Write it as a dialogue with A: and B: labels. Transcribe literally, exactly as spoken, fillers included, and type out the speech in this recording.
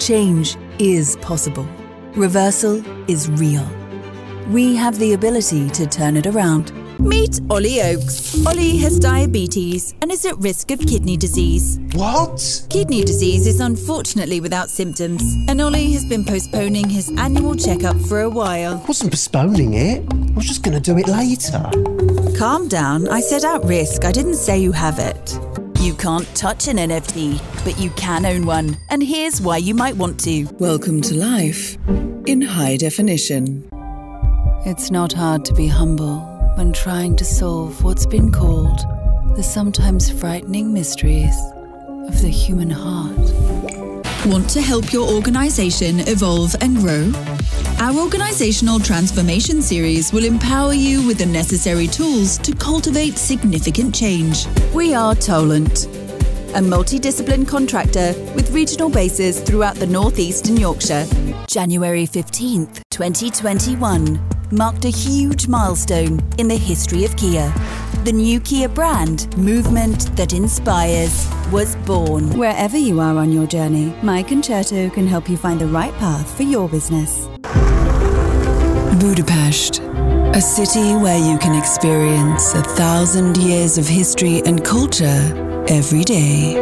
A: Change is possible. Reversal is real. We have the ability to turn it around.
B: Meet Ollie Oakes. Ollie has diabetes and is at risk of kidney disease.
C: What?
B: Kidney disease is unfortunately without symptoms, and Ollie has been postponing his annual checkup for a while.
C: I wasn't postponing it. I was just going to do it later.
B: Calm down. I said at risk. I didn't say you have it.
A: You can't touch an N F T, but you can own one. And here's why you might want to.
D: Welcome to life in high definition.
A: It's not hard to be humble when trying to solve what's been called the sometimes frightening mysteries of the human heart.
B: Want to help your organization evolve and grow? Our Organizational Transformation Series will empower you with the necessary tools to cultivate significant change.
A: We are Tolant, a multidiscipline contractor with regional bases throughout the Northeast and Yorkshire. January fifteenth, twenty twenty-one marked a huge milestone in the history of Kia. The new Kia brand, movement that inspires, was born. Wherever you are on your journey, My Concerto can help you find the right path for your business.
D: Budapest, a city where you can experience a thousand years of history and culture every day.